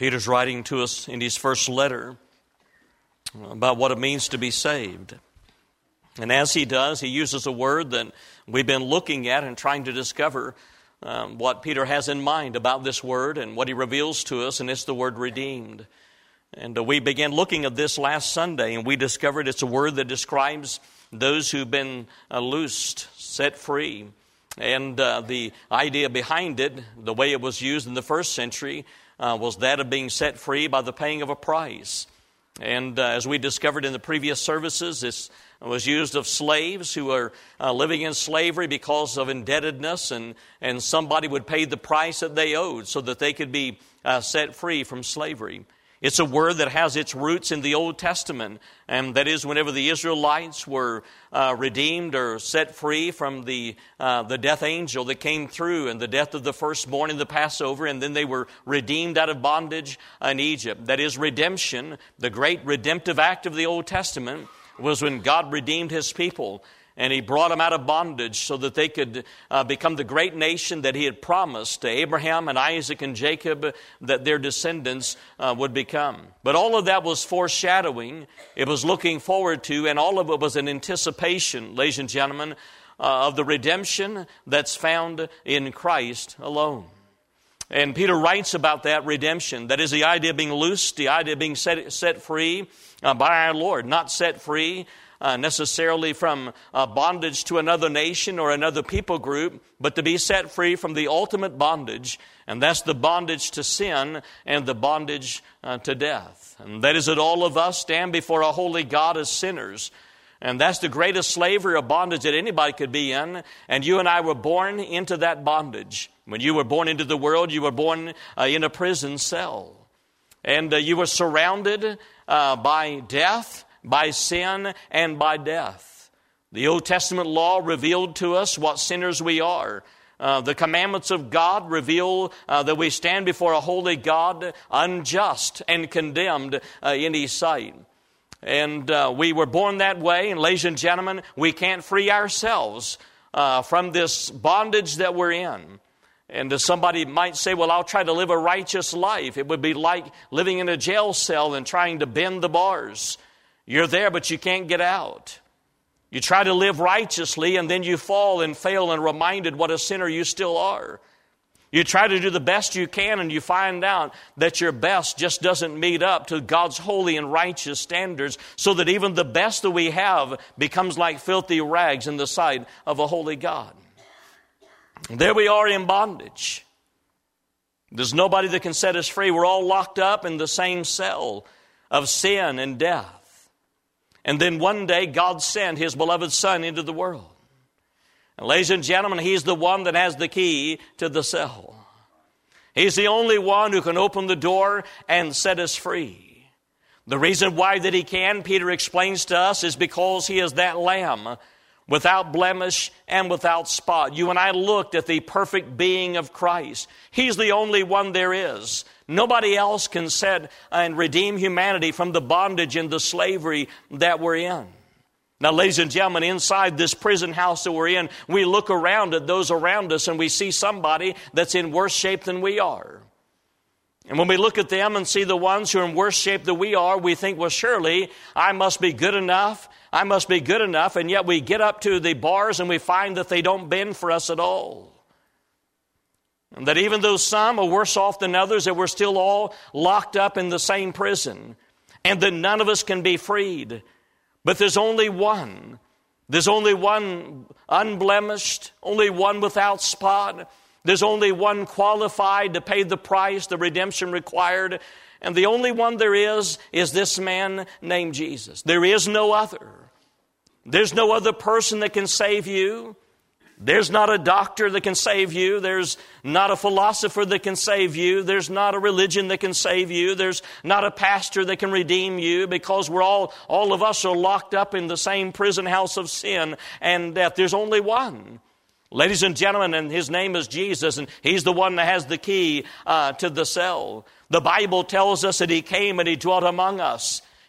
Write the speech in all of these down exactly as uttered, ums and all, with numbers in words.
Peter's writing to us in his first letter about what it means to be saved. And as he does, he uses a word that we've been looking at and trying to discover um, what Peter has in mind about this word and what he reveals to us, and it's the word redeemed. And uh, we began looking at this last Sunday, and we discovered it's a word that describes those who've been uh, loosed, set free. And uh, the idea behind it, the way it was used in the first century, uh, was that of being set free by the paying of a price. And uh, as we discovered in the previous services, this was used of slaves who are uh, living in slavery because of indebtedness, and, and somebody would pay the price that they owed so that they could be uh, set free from slavery. It's a word that has its roots in the Old Testament, and that is whenever the Israelites were uh, redeemed or set free from the uh, the death angel that came through and the death of the firstborn in the Passover, and then they were redeemed out of bondage in Egypt. That is redemption. The great redemptive act of the Old Testament was when God redeemed His people, and He brought them out of bondage so that they could uh, become the great nation that He had promised to Abraham and Isaac and Jacob that their descendants uh, would become. But all of that was foreshadowing. It was looking forward to, and all of it was an anticipation, ladies and gentlemen, uh, of the redemption that's found in Christ alone. And Peter writes about that redemption. That is the idea of being loosed, the idea of being set, set free uh, by our Lord, not set free Uh, necessarily from uh, bondage to another nation or another people group, but to be set free from the ultimate bondage, and that's the bondage to sin and the bondage uh, to death. And that is that all of us stand before a holy God as sinners, and that's the greatest slavery or bondage that anybody could be in, and you and I were born into that bondage. When you were born into the world, you were born uh, in a prison cell, and uh, you were surrounded uh, by death, by sin, and by death. The Old Testament law revealed to us what sinners we are. Uh, the commandments of God reveal uh, that we stand before a holy God, unjust and condemned uh, in His sight. And uh, we were born that way, and ladies and gentlemen, we can't free ourselves uh, from this bondage that we're in. And somebody might say, well, I'll try to live a righteous life. It would be like living in a jail cell and trying to bend the bars. You're there, but you can't get out. You try to live righteously, and then you fall and fail and reminded what a sinner you still are. You try to do the best you can, and you find out that your best just doesn't meet up to God's holy and righteous standards, so that even the best that we have becomes like filthy rags in the sight of a holy God. There we are in bondage. There's nobody that can set us free. We're all locked up in the same cell of sin and death. And then one day, God sent His beloved Son into the world. And ladies and gentlemen, He's the one that has the key to the cell. He's the only one who can open the door and set us free. The reason why that He can, Peter explains to us, is because He is that Lamb without blemish and without spot. You and I looked at the perfect being of Christ. He's the only one there is. Nobody else can set and redeem humanity from the bondage and the slavery that we're in. Now, ladies and gentlemen, inside this prison house that we're in, we look around at those around us and we see somebody that's in worse shape than we are. And when we look at them and see the ones who are in worse shape than we are, we think, well, surely I must be good enough. I must be good enough. And yet we get up to the bars and we find that they don't bend for us at all. And that even though some are worse off than others, that we're still all locked up in the same prison. And that none of us can be freed. But there's only one. There's only one unblemished, only one without spot. There's only one qualified to pay the price, the redemption required. And the only one there is, is this man named Jesus. There is no other. There's no other person that can save you. There's not a doctor that can save you. There's not a philosopher that can save you. There's not a religion that can save you. There's not a pastor that can redeem you, because we're all, all of us are locked up in the same prison house of sin and death. There's only one. Ladies and gentlemen, and His name is Jesus, and He's the one that has the key uh, to the cell. The Bible tells us that He came and He dwelt among us.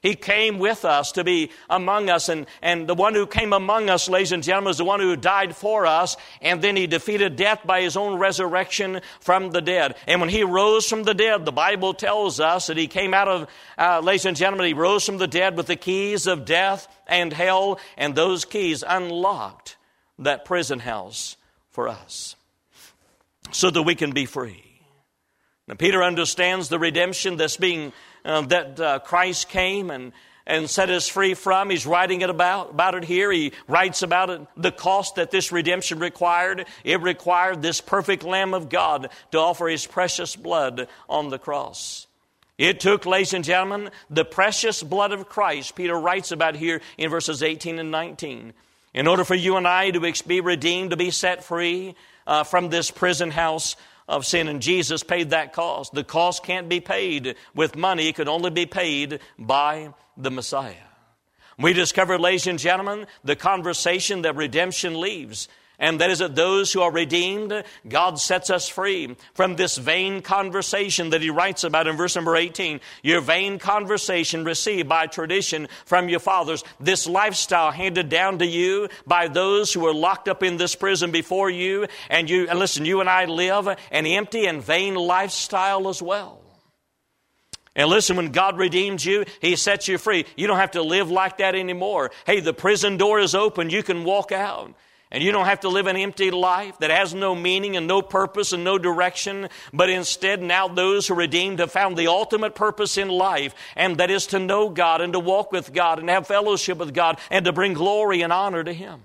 He came with us to be among us. And, and the one who came among us, ladies and gentlemen, is the one who died for us. And then he defeated death by his own resurrection from the dead. And when he rose from the dead, the Bible tells us that he came out of, uh, ladies and gentlemen, he rose from the dead with the keys of death and hell. And those keys unlocked that prison house for us so that we can be free. Now, Peter understands the redemption that's being Uh, that uh, Christ came and, and set us free from. He's writing it about, about it here. He writes about it, the cost that this redemption required. It required this perfect Lamb of God to offer his precious blood on the cross. It took, ladies and gentlemen, the precious blood of Christ, Peter writes about here in verses eighteen and nineteen. In order for you and I to be redeemed, to be set free uh, from this prison house of sin, and Jesus paid that cost. The cost can't be paid with money. It could only be paid by the Messiah. We discovered, ladies and gentlemen, the conversation that redemption leaves. And that is that those who are redeemed, God sets us free from this vain conversation that he writes about in verse number eighteen. Your vain conversation received by tradition from your fathers. This lifestyle handed down to you by those who were locked up in this prison before you. And you, and listen, you and I live an empty and vain lifestyle as well. And listen, when God redeems you, he sets you free. You don't have to live like that anymore. Hey, the prison door is open. You can walk out. And you don't have to live an empty life that has no meaning and no purpose and no direction. But instead, now those who are redeemed have found the ultimate purpose in life. And that is to know God and to walk with God and have fellowship with God and to bring glory and honor to him.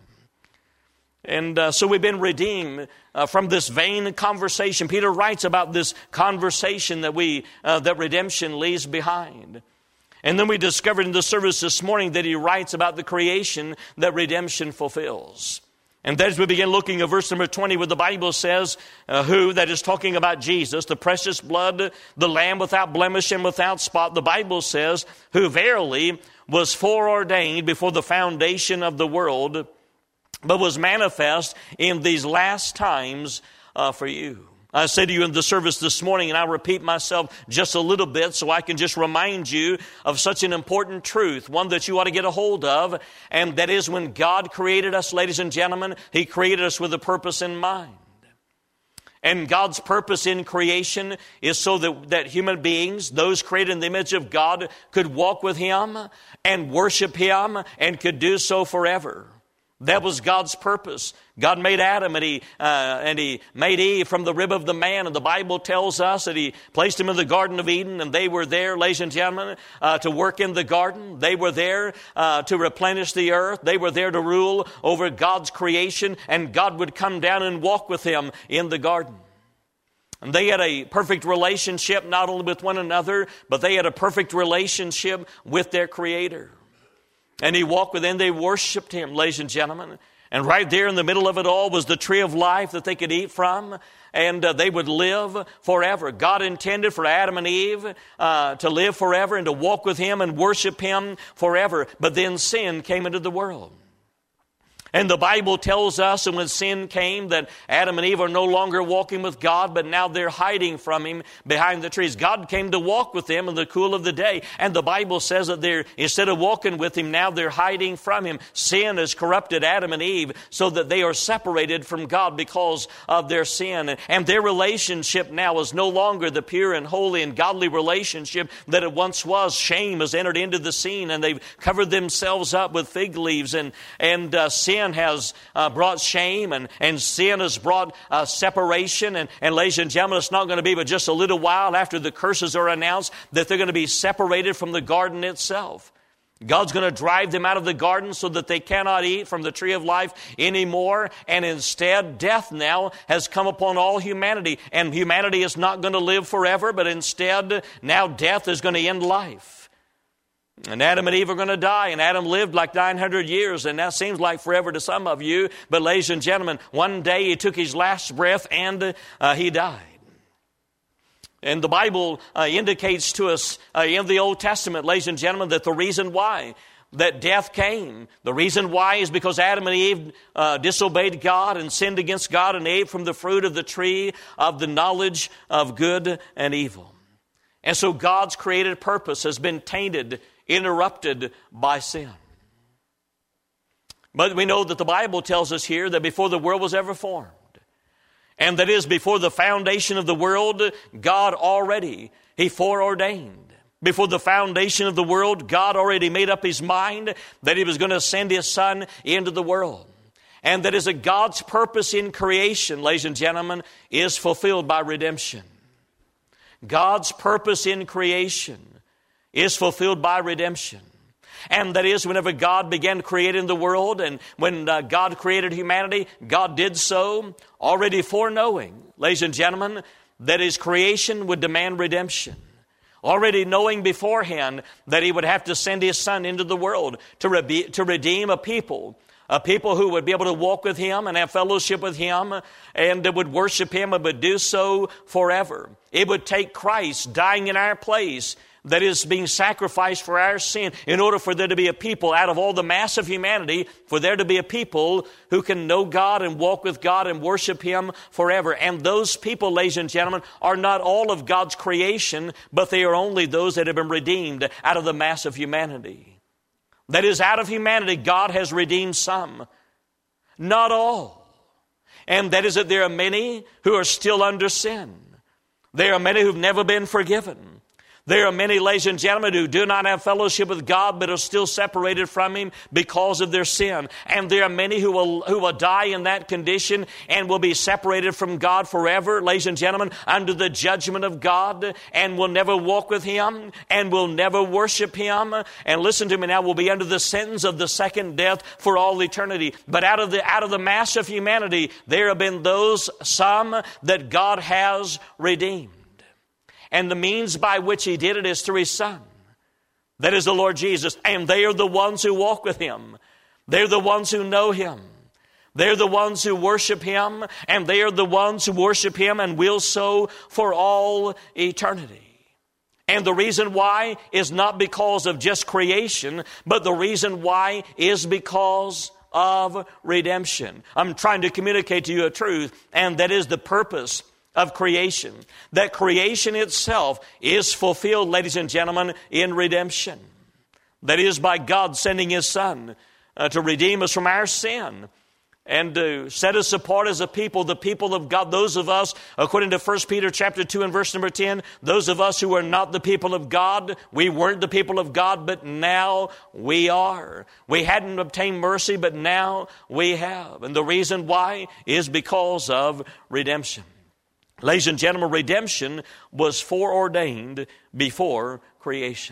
And uh, so we've been redeemed uh, from this vain conversation. Peter writes about this conversation that we, uh, that redemption leaves behind. And then we discovered in the service this morning that he writes about the creation that redemption fulfills. And as we begin looking at verse number twenty, where the Bible says, uh, who, that is talking about Jesus, the precious blood, the Lamb without blemish and without spot, the Bible says, who verily was foreordained before the foundation of the world, but was manifest in these last times uh, for you. I say to you in the service this morning, and I repeat myself just a little bit so I can just remind you of such an important truth, one that you ought to get a hold of, and that is when God created us, ladies and gentlemen, he created us with a purpose in mind. And God's purpose in creation is so that, that human beings, those created in the image of God, could walk with him and worship him and could do so forever. That was God's purpose. God made Adam and he, uh, and he made Eve from the rib of the man. And the Bible tells us that he placed them in the Garden of Eden. And they were there, ladies and gentlemen, uh, to work in the garden. They were there uh, to replenish the earth. They were there to rule over God's creation. And God would come down and walk with them in the garden. And they had a perfect relationship not only with one another, but they had a perfect relationship with their Creator. And he walked with them. They worshiped him, ladies and gentlemen. And right there in the middle of it all was the tree of life that they could eat from. And uh, they would live forever. God intended for Adam and Eve uh, to live forever and to walk with him and worship him forever. But then sin came into the world. And the Bible tells us that when sin came, that Adam and Eve are no longer walking with God, but now they're hiding from him behind the trees. God came to walk with them in the cool of the day. And the Bible says that they're, instead of walking with him, now they're hiding from him. Sin has corrupted Adam and Eve so that they are separated from God because of their sin. And their relationship now is no longer the pure and holy and godly relationship that it once was. Shame has entered into the scene, and they've covered themselves up with fig leaves. And, and uh, sin has uh, brought shame, and, and sin has brought uh, separation. And, and ladies and gentlemen, it's not going to be but just a little while after the curses are announced that they're going to be separated from the garden itself. God's going to drive them out of the garden so that they cannot eat from the tree of life anymore. And instead, death now has come upon all humanity. And humanity is not going to live forever, but instead, now death is going to end life. And Adam and Eve are going to die. And Adam lived like nine hundred years. And that seems like forever to some of you. But ladies and gentlemen, one day he took his last breath and uh, he died. And the Bible uh, indicates to us uh, in the Old Testament, ladies and gentlemen, that the reason why that death came, the reason why is because Adam and Eve uh, disobeyed God and sinned against God and ate from the fruit of the tree of the knowledge of good and evil. And so God's created purpose has been tainted interrupted by sin. But we know that the Bible tells us here that before the world was ever formed, and that is before the foundation of the world, God already, He foreordained. Before the foundation of the world, God already made up His mind that He was going to send His Son into the world. And that is a God's purpose in creation, ladies and gentlemen, is fulfilled by redemption. God's purpose in creation is fulfilled by redemption. And that is, whenever God began creating the world, and when uh, God created humanity, God did so already foreknowing, ladies and gentlemen, that His creation would demand redemption. Already knowing beforehand that He would have to send His Son into the world to, re- to redeem a people, a people who would be able to walk with Him and have fellowship with Him and that would worship Him and would do so forever. It would take Christ dying in our place, that is being sacrificed for our sin, in order for there to be a people out of all the mass of humanity, for there to be a people who can know God and walk with God and worship Him forever. And those people, ladies and gentlemen, are not all of God's creation, but they are only those that have been redeemed out of the mass of humanity. That is, out of humanity, God has redeemed some, not all. And that is that there are many who are still under sin. There are many who've never been forgiven. There are many, ladies and gentlemen, who do not have fellowship with God, but are still separated from Him because of their sin. And there are many who will, who will die in that condition and will be separated from God forever, ladies and gentlemen, under the judgment of God, and will never walk with Him and will never worship Him. And listen to me now, will be under the sentence of the second death for all eternity. But out of the, out of the mass of humanity, there have been those, some, that God has redeemed. And the means by which He did it is through His Son. That is the Lord Jesus. And they are the ones who walk with Him. They're the ones who know Him. They're the ones who worship Him. And they are the ones who worship Him and will so for all eternity. And the reason why is not because of just creation, but the reason why is because of redemption. I'm trying to communicate to you a truth, and that is the purpose of creation. That creation itself is fulfilled, ladies and gentlemen, in redemption. That is by God sending His Son uh, to redeem us from our sin and to set us apart as a people, the people of God. Those of us, according to First Peter chapter two and verse number ten, those of us who are not the people of God, we weren't the people of God, but now we are. We hadn't obtained mercy, but now we have. And the reason why is because of redemption. Ladies and gentlemen, redemption was foreordained before creation.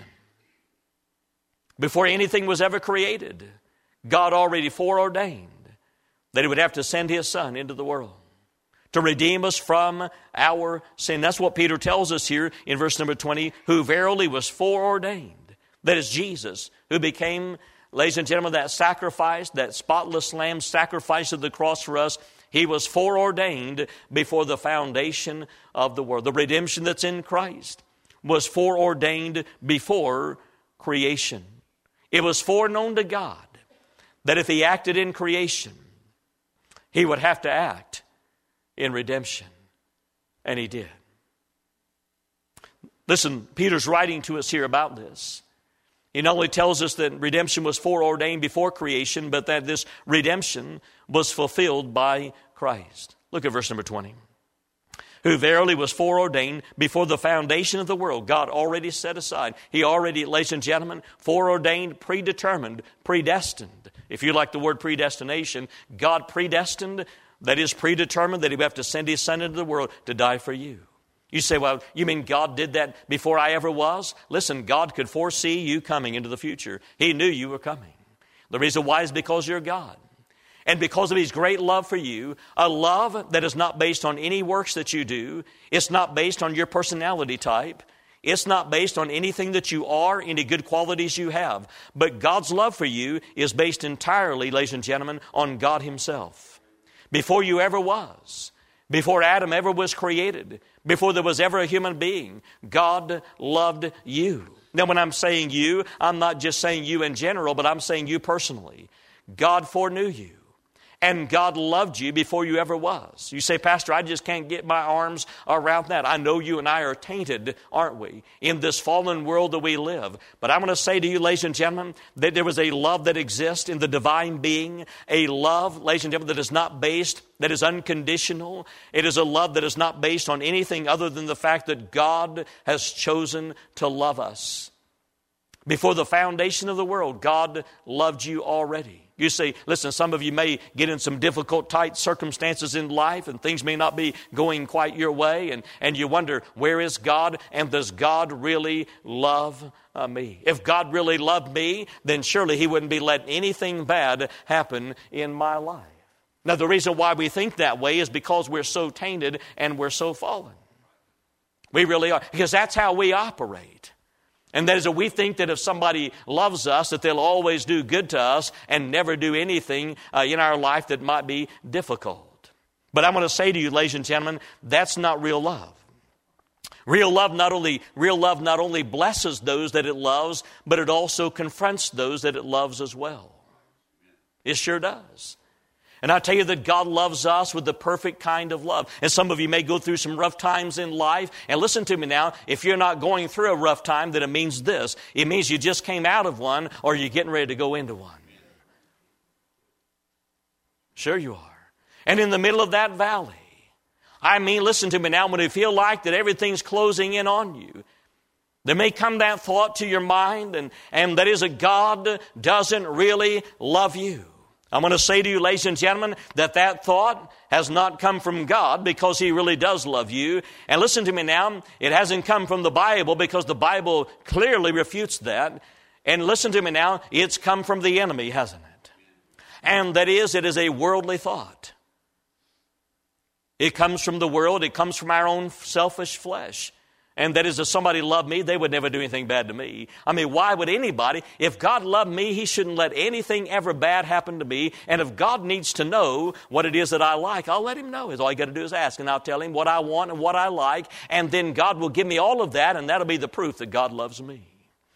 Before anything was ever created, God already foreordained that He would have to send His Son into the world to redeem us from our sin. That's what Peter tells us here in verse number twenty, who verily was foreordained. That is Jesus, who became, ladies and gentlemen, that sacrifice, that spotless lamb sacrifice of the cross for us. He was foreordained before the foundation of the world. The redemption that's in Christ was foreordained before creation. It was foreknown to God that if He acted in creation, He would have to act in redemption. And He did. Listen, Peter's writing to us here about this. He not only tells us that redemption was foreordained before creation, but that this redemption was fulfilled by Christ. Look at verse number twenty. Who verily was foreordained before the foundation of the world. God already set aside. He already, ladies and gentlemen, foreordained, predetermined, predestined. If you like the word predestination, God predestined, that is predetermined, that He would have to send His Son into the world to die for you. You say, well, you mean God did that before I ever was? Listen, God could foresee you coming into the future. He knew you were coming. The reason why is because you're God. And because of His great love for you, a love that is not based on any works that you do. It's not based on your personality type. It's not based on anything that you are, any good qualities you have. But God's love for you is based entirely, ladies and gentlemen, on God Himself. Before you ever was, before Adam ever was created, before there was ever a human being, God loved you. Now, when I'm saying you, I'm not just saying you in general, but I'm saying you personally. God foreknew you. And God loved you before you ever was. You say, Pastor, I just can't get my arms around that. I know you and I are tainted, aren't we, in this fallen world that we live. But I'm going to say to you, ladies and gentlemen, that there was a love that exists in the divine being, a love, ladies and gentlemen, that is not based, that is unconditional. It is a love that is not based on anything other than the fact that God has chosen to love us. Before the foundation of the world, God loved you already. You say, listen, some of you may get in some difficult, tight circumstances in life and things may not be going quite your way. And, and you wonder, where is God? And does God really love uh, me? If God really loved me, then surely He wouldn't be letting anything bad happen in my life. Now, the reason why we think that way is because we're so tainted and we're so fallen. We really are. Because that's how we operate. And that is that we think that if somebody loves us, that they'll always do good to us and never do anything uh, in our life that might be difficult. But I'm going to say to you, ladies and gentlemen, that's not real love. Real love not only real love not only blesses those that it loves, but it also confronts those that it loves as well. It sure does. And I tell you that God loves us with the perfect kind of love. And some of you may go through some rough times in life. And listen to me now, if you're not going through a rough time, then it means this. It means you just came out of one or you're getting ready to go into one. Sure you are. And in the middle of that valley, I mean, listen to me now, when you feel like that everything's closing in on you, there may come that thought to your mind, and, and that is that God doesn't really love you. I'm going to say to you, ladies and gentlemen, that that thought has not come from God because He really does love you. And listen to me now, it hasn't come from the Bible because the Bible clearly refutes that. And listen to me now, it's come from the enemy, hasn't it? And that is, it is a worldly thought. It comes from the world, it comes from our own selfish flesh. And that is, if somebody loved me, they would never do anything bad to me. I mean, why would anybody? If God loved me, He shouldn't let anything ever bad happen to me. And if God needs to know what it is that I like, I'll let Him know. All you got to do is ask, and I'll tell Him what I want and what I like. And then God will give me all of that, and that'll be the proof that God loves me.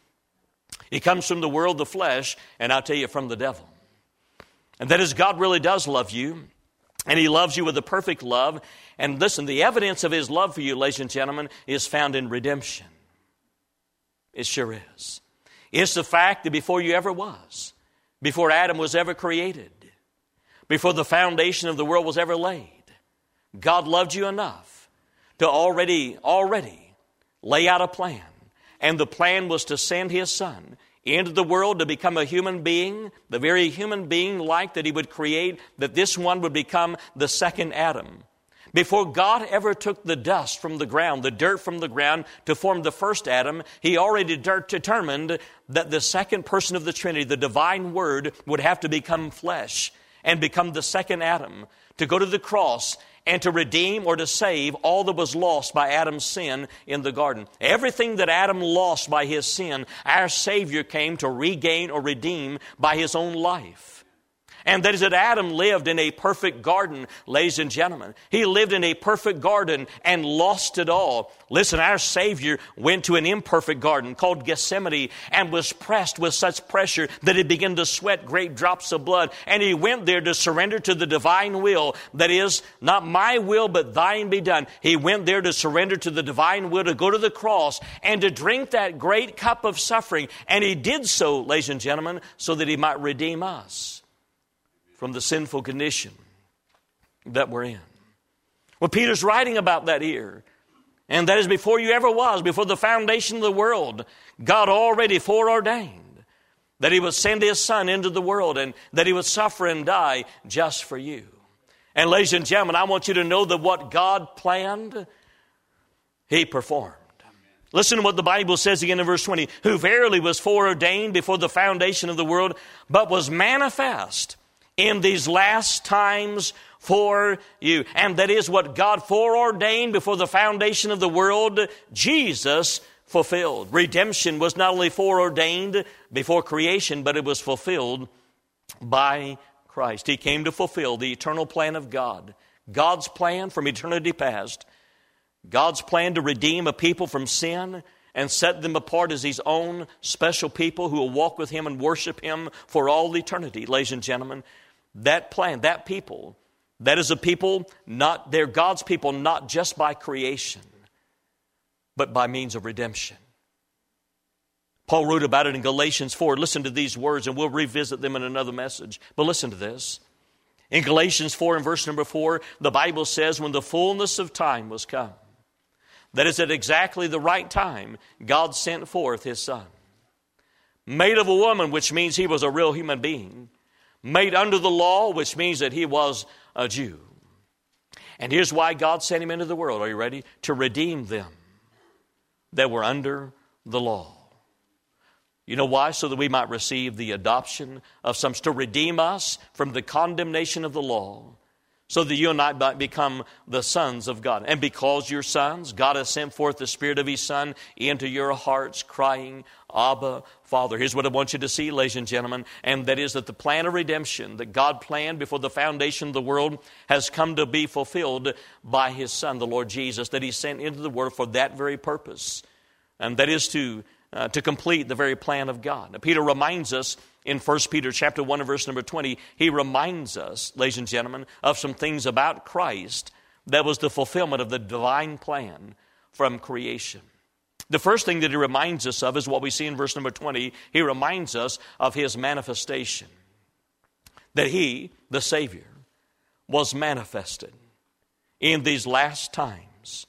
It comes from the world, the flesh, and I'll tell you, from the devil. And that is, God really does love you. And He loves you with a perfect love. And listen, the evidence of His love for you, ladies and gentlemen, is found in redemption. It sure is. It's the fact that before you ever was, before Adam was ever created, before the foundation of the world was ever laid, God loved you enough to already, already lay out a plan. And the plan was to send His Son into the world to become a human being, the very human being like that He would create, that this one would become the second Adam. Before God ever took the dust from the ground, the dirt from the ground, to form the first Adam, He already determined that the second person of the Trinity, the divine Word, would have to become flesh and become the second Adam, to go to the cross and to redeem or to save all that was lost by Adam's sin in the garden. Everything that Adam lost by his sin, our Savior came to regain or redeem by His own life. And that is that Adam lived in a perfect garden, ladies and gentlemen. He lived in a perfect garden and lost it all. Listen, our Savior went to an imperfect garden called Gethsemane and was pressed with such pressure that He began to sweat great drops of blood. And He went there to surrender to the divine will. That is, not my will, but thine be done. He went there to surrender to the divine will, to go to the cross and to drink that great cup of suffering. And He did so, ladies and gentlemen, so that He might redeem us from the sinful condition that we're in. Well, Peter's writing about that here. And that is before you ever was, before the foundation of the world, God already foreordained that He would send His Son into the world and that He would suffer and die just for you. And ladies and gentlemen, I want you to know that what God planned, He performed. Listen to what the Bible says again in verse twenty. Who verily was foreordained before the foundation of the world, but was manifest in these last times for you. And that is what God foreordained before the foundation of the world, Jesus fulfilled. Redemption was not only foreordained before creation, but it was fulfilled by Christ. He came to fulfill the eternal plan of God. God's plan from eternity past. God's plan to redeem a people from sin and set them apart as His own special people who will walk with Him and worship Him for all eternity, ladies and gentlemen. that plan, that people, that is a people, not, they're God's people not just by creation, but by means of redemption. Paul wrote about it in Galatians four. Listen to these words, and we'll revisit them in another message. But listen to this. In Galatians four and verse number four, the Bible says, when the fullness of time was come, that is at exactly the right time, God sent forth His Son. Made of a woman, which means He was a real human being. Made under the law, which means that He was a Jew. And here's why God sent Him into the world. Are you ready? To redeem them that were under the law. You know why? So that we might receive the adoption of sons, to redeem us from the condemnation of the law, so that you and I might become the sons of God. And because you're sons, God has sent forth the Spirit of His Son into your hearts, crying, Abba, Father. Here's what I want you to see, ladies and gentlemen, and that is that the plan of redemption that God planned before the foundation of the world has come to be fulfilled by His Son, the Lord Jesus, that He sent into the world for that very purpose. And that is to Uh, to complete the very plan of God. Now, Peter reminds us in First Peter chapter one and verse number twenty, he reminds us, ladies and gentlemen, of some things about Christ that was the fulfillment of the divine plan from creation. The first thing that he reminds us of is what we see in verse number twenty. He reminds us of His manifestation. That He, the Savior, was manifested in these last times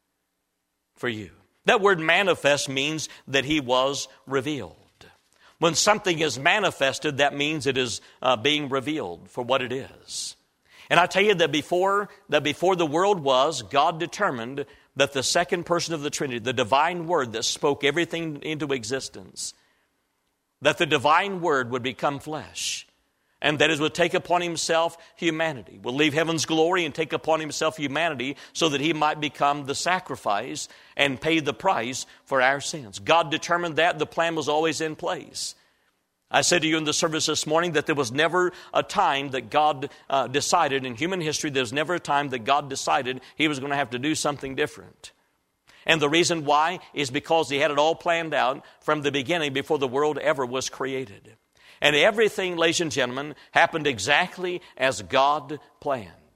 for you. That word manifest means that He was revealed. When something is manifested, that means it is uh, being revealed for what it is. And I tell you that before, that before the world was, God determined that the second person of the Trinity, the divine Word that spoke everything into existence, that the divine Word would become flesh. And that is, would take upon Himself humanity, will leave heaven's glory and take upon Himself humanity so that He might become the sacrifice and pay the price for our sins. God determined that. The plan was always in place. I said to you in the service this morning that there was never a time that God uh, decided in human history, there was never a time that God decided He was going to have to do something different. And the reason why is because He had it all planned out from the beginning before the world ever was created. And everything, ladies and gentlemen, happened exactly as God planned.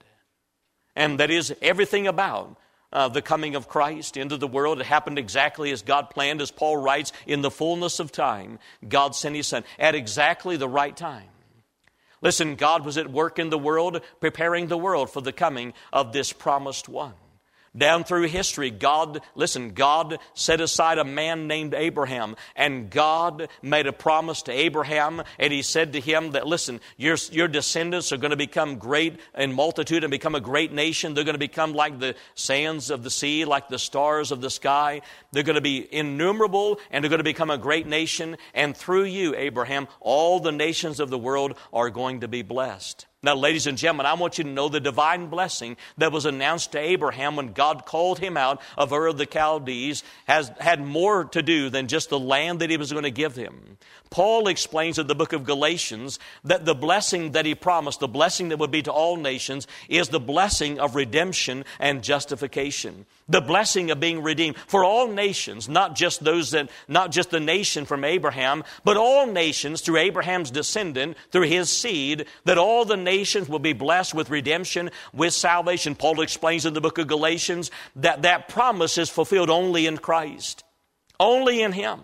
And that is, everything about uh, the coming of Christ into the world, it happened exactly as God planned. As Paul writes, in the fullness of time, God sent His Son at exactly the right time. Listen, God was at work in the world, preparing the world for the coming of this promised one. Down through history, God, listen, God set aside a man named Abraham, and God made a promise to Abraham, and He said to him that, listen, your, your descendants are going to become great in multitude and become a great nation. They're going to become like the sands of the sea, like the stars of the sky. They're going to be innumerable, and they're going to become a great nation. And through you, Abraham, all the nations of the world are going to be blessed. Now, ladies and gentlemen, I want you to know the divine blessing that was announced to Abraham when God called him out of Ur of the Chaldees has had more to do than just the land that He was going to give him. Paul explains in the book of Galatians that the blessing that he promised, the blessing that would be to all nations, is the blessing of redemption and justification. The blessing of being redeemed for all nations, not just those that, not just the nation from Abraham, but all nations through Abraham's descendant, through his seed, that all the nations will be blessed with redemption, with salvation. Paul explains in the book of Galatians that that promise is fulfilled only in Christ, only in Him.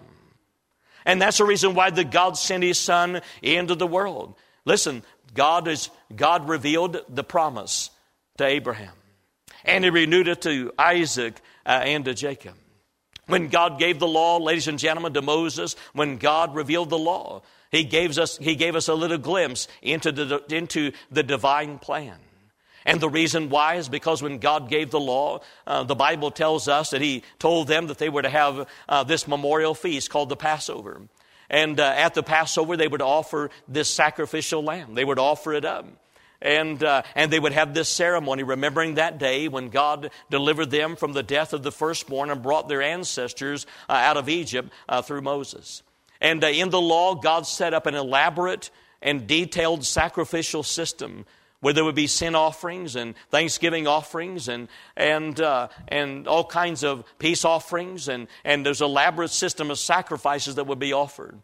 And that's the reason why the God sent His Son into the world. Listen, God is God revealed the promise to Abraham. And He renewed it to Isaac uh, and to Jacob. When God gave the law, ladies and gentlemen, to Moses, when God revealed the law, He gave us, he gave us a little glimpse into the, into the divine plan. And the reason why is because when God gave the law, uh, the Bible tells us that He told them that they were to have uh, this memorial feast called the Passover. And uh, at the Passover, they would offer this sacrificial lamb. They would offer it up. And uh, and they would have this ceremony, remembering that day when God delivered them from the death of the firstborn and brought their ancestors uh, out of Egypt uh, through Moses. And uh, in the law, God set up an elaborate and detailed sacrificial system where there would be sin offerings and thanksgiving offerings and and uh, and all kinds of peace offerings, and and there's an elaborate system of sacrifices that would be offered.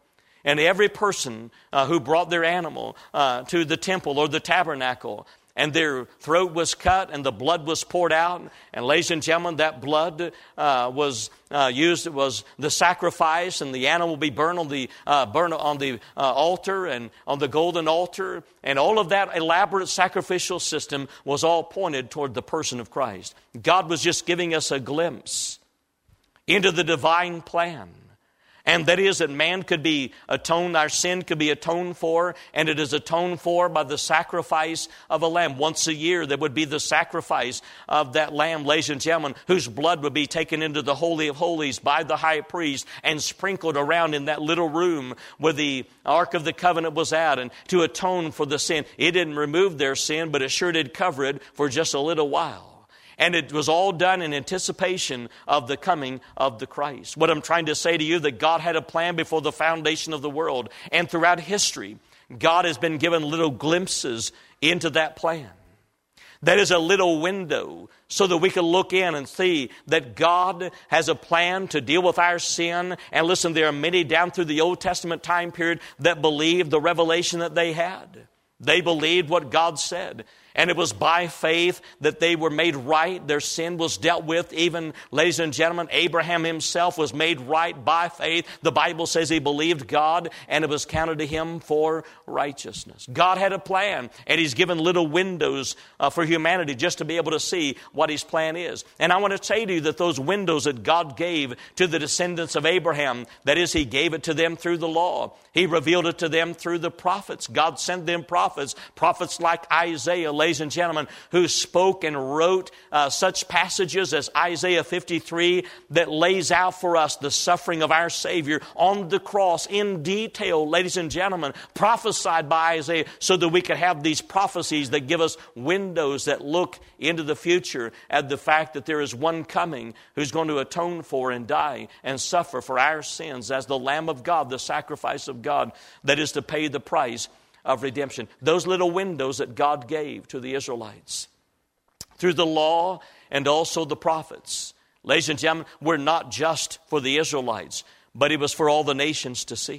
and every person uh, who brought their animal uh, to the temple or the tabernacle, and their throat was cut and the blood was poured out. And ladies and gentlemen, that blood uh, was uh, used, it was the sacrifice, and the animal will be burned on the, uh, burned on the uh, altar and on the golden altar. And all of that elaborate sacrificial system was all pointed toward the person of Christ. God was just giving us a glimpse into the divine plan. And that is that man could be atoned, our sin could be atoned for, and it is atoned for by the sacrifice of a lamb. Once a year there would be the sacrifice of that lamb, ladies and gentlemen, whose blood would be taken into the Holy of Holies by the high priest and sprinkled around in that little room where the Ark of the Covenant was at, and to atone for the sin. It didn't remove their sin, but it sure did cover it for just a little while. And it was all done in anticipation of the coming of the Christ. What I'm trying to say to you, that God had a plan before the foundation of the world. And throughout history, God has been given little glimpses into that plan. That is a little window so that we can look in and see that God has a plan to deal with our sin. And listen, there are many down through the Old Testament time period that believed the revelation that they had. They believed what God said. And it was by faith that they were made right. Their sin was dealt with. Even, ladies and gentlemen, Abraham himself was made right by faith. The Bible says he believed God, and it was counted to him for righteousness. God had a plan, and he's given little windows uh, for humanity just to be able to see what his plan is. And I want to say to you that those windows that God gave to the descendants of Abraham, that is, he gave it to them through the law. He revealed it to them through the prophets. God sent them prophets, prophets like Isaiah, ladies and gentlemen, who spoke and wrote uh, such passages as Isaiah fifty-three that lays out for us the suffering of our Savior on the cross in detail, ladies and gentlemen, prophesied by Isaiah, so that we could have these prophecies that give us windows that look into the future at the fact that there is one coming who's going to atone for and die and suffer for our sins as the Lamb of God, the sacrifice of God that is to pay the price of redemption. Those little windows that God gave to the Israelites through the law and also the prophets, ladies and gentlemen, were not just for the Israelites, but it was for all the nations to see.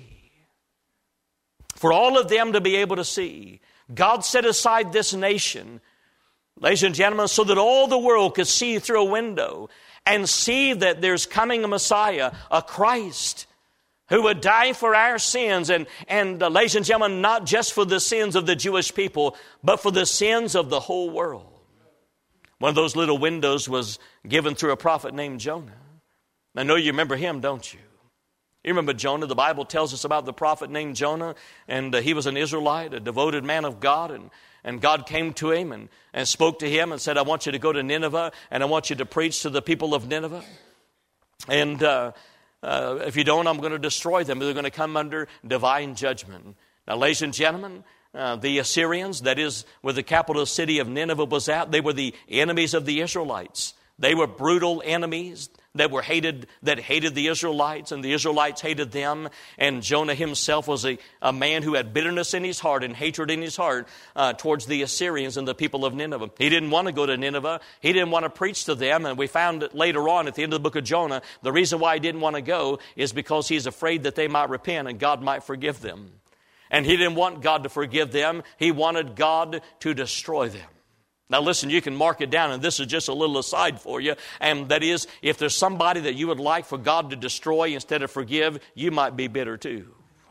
For all of them to be able to see. God set aside this nation, ladies and gentlemen, so that all the world could see through a window and see that there's coming a Messiah, a Christ, who would die for our sins, and, and uh, ladies and gentlemen, not just for the sins of the Jewish people, but for the sins of the whole world. One of those little windows was given through a prophet named Jonah. I know you remember him, don't you? You remember Jonah. The Bible tells us about the prophet named Jonah, and uh, he was an Israelite, a devoted man of God, and, and God came to him and, and spoke to him and said, I want you to go to Nineveh, and I want you to preach to the people of Nineveh. And uh, Uh, if you don't, I'm going to destroy them. They're going to come under divine judgment. Now, ladies and gentlemen, uh, the Assyrians, that is where the capital city of Nineveh was at, they were the enemies of the Israelites. They were brutal enemies that were hated, that hated the Israelites, and the Israelites hated them. And Jonah himself was a, a man who had bitterness in his heart and hatred in his heart uh, towards the Assyrians and the people of Nineveh. He didn't want to go to Nineveh. He didn't want to preach to them. And we found that later on at the end of the book of Jonah, the reason why he didn't want to go is because he's afraid that they might repent and God might forgive them. And he didn't want God to forgive them. He wanted God to destroy them. Now listen, you can mark it down, and this is just a little aside for you, and that is, if there's somebody that you would like for God to destroy instead of forgive, you might be bitter too.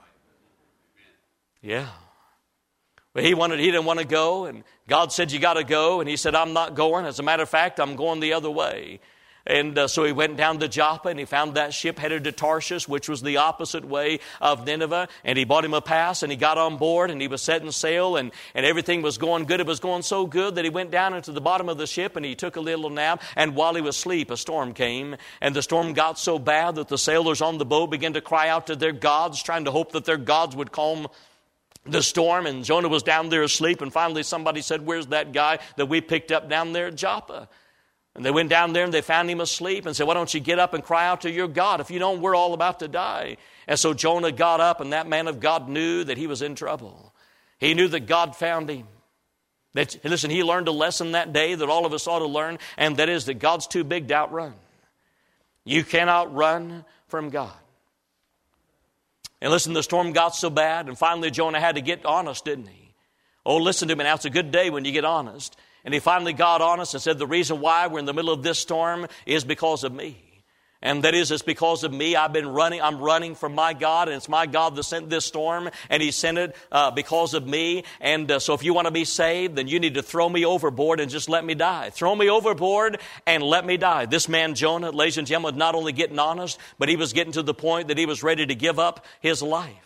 Yeah. But he wanted, he didn't want to go, and God said, you got to go, and he said, I'm not going. As a matter of fact, I'm going the other way. And uh, so he went down to Joppa, and he found that ship headed to Tarshish, which was the opposite way of Nineveh. And he bought him a pass, and he got on board, and he was setting sail, and, and everything was going good. It was going so good that he went down into the bottom of the ship, and he took a little nap. And while he was asleep, a storm came. And the storm got so bad that the sailors on the boat began to cry out to their gods, trying to hope that their gods would calm the storm. And Jonah was down there asleep, and finally somebody said, where's that guy that we picked up down there at Joppa? And they went down there and they found him asleep and said, why don't you get up and cry out to your God? If you don't, we're all about to die. And so Jonah got up, and that man of God knew that he was in trouble. He knew that God found him. That, listen, he learned a lesson that day that all of us ought to learn, and that is that God's too big to outrun. You cannot run from God. And listen, the storm got so bad, and finally Jonah had to get honest, didn't he? Oh, listen to me now. It's a good day when you get honest. And he finally got honest and said, the reason why we're in the middle of this storm is because of me. And that is, it's because of me. I've been running, I'm running from my God, and it's my God that sent this storm, and He sent it uh, because of me. And uh, so if you want to be saved, then you need to throw me overboard and just let me die. Throw me overboard and let me die. This man Jonah, ladies and gentlemen, was not only getting honest, but he was getting to the point that he was ready to give up his life.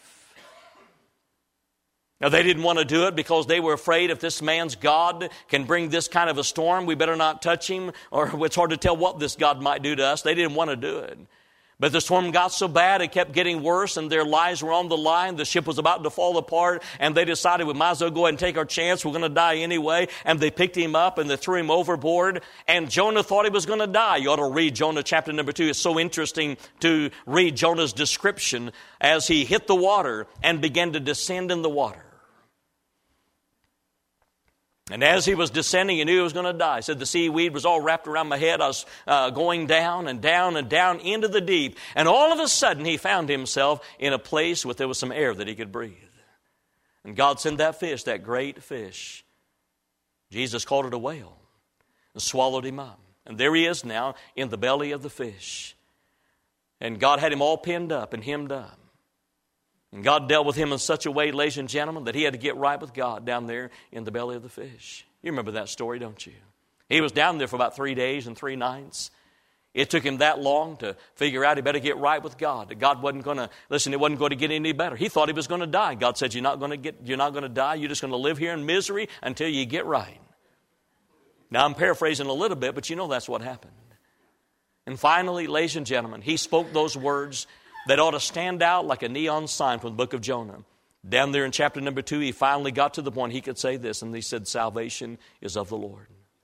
Now, they didn't want to do it because they were afraid if this man's God can bring this kind of a storm, we better not touch him, or it's hard to tell what this God might do to us. They didn't want to do it. But the storm got so bad, it kept getting worse, and their lives were on the line. The ship was about to fall apart, and they decided we might as well go ahead and take our chance. We're going to die anyway. And they picked him up, and they threw him overboard. And Jonah thought he was going to die. You ought to read Jonah chapter number two. It's so interesting to read Jonah's description as he hit the water and began to descend in the water. And as he was descending, he knew he was going to die. He said the seaweed was all wrapped around my head. I was uh, going down and down and down into the deep. And all of a sudden, he found himself in a place where there was some air that he could breathe. And God sent that fish, that great fish. Jesus called it a whale and swallowed him up. And there he is now in the belly of the fish. And God had him all pinned up and hemmed up. And God dealt with him in such a way, ladies and gentlemen, that he had to get right with God down there in the belly of the fish. You remember that story, don't you? He was down there for about three days and three nights. It took him that long to figure out he better get right with God. That God wasn't going to, listen, it wasn't going to get any better. He thought he was going to die. God said, you're not going to get, you're not going to die. You're just going to live here in misery until you get right. Now, I'm paraphrasing a little bit, but you know that's what happened. And finally, ladies and gentlemen, he spoke those words that ought to stand out like a neon sign from the book of Jonah. Down there in chapter number two, he finally got to the point he could say this, and he said, salvation is of the Lord.